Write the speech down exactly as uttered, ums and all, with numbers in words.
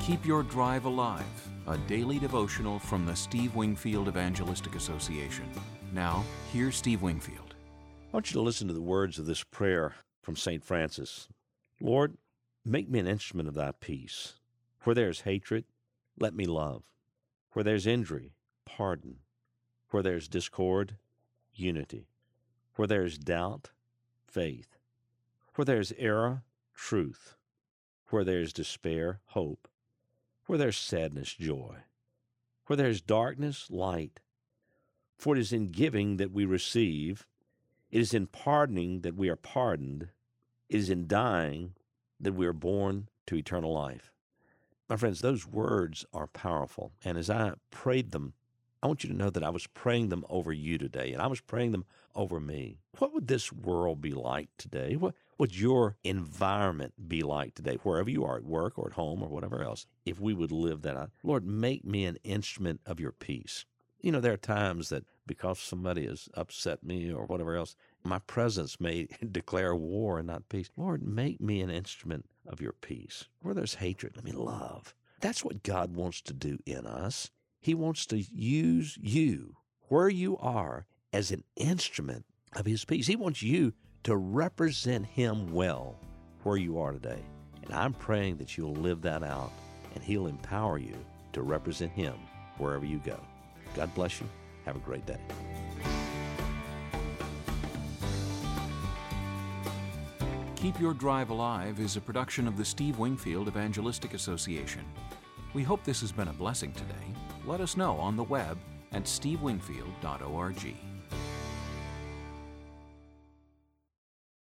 Keep Your Drive Alive, a daily devotional from the Steve Wingfield Evangelistic Association. Now, here's Steve Wingfield. I want you to listen to the words of this prayer from Saint Francis. Lord, make me an instrument of thy peace. Where there is hatred, let me love. Where there is injury, pardon. Where there is discord, unity. Where there is doubt, faith. Where there is error, truth. Where there is despair, hope. Where there is sadness, joy. Where there is darkness, light. For it is in giving that we receive. It is in pardoning that we are pardoned. It is in dying that we are born to eternal life. My friends, those words are powerful. And as I prayed them, I want you to know that I was praying them over you today, and I was praying them over me. What would this world be like today? What would your environment be like today, wherever you are, at work or at home or whatever else, if we would live that out? Lord, make me an instrument of your peace. You know, there are times that because somebody has upset me or whatever else, my presence may declare war and not peace. Lord, make me an instrument of your peace. Where there's hatred, let me love. That's what God wants to do in us. He wants to use you, where you are, as an instrument of his peace. He wants you to represent him well where you are today. And I'm praying that you'll live that out, and he'll empower you to represent him wherever you go. God bless you. Have a great day. Keep Your Drive Alive is a production of the Steve Wingfield Evangelistic Association. We hope this has been a blessing today. Let us know on the web at steve wingfield dot org.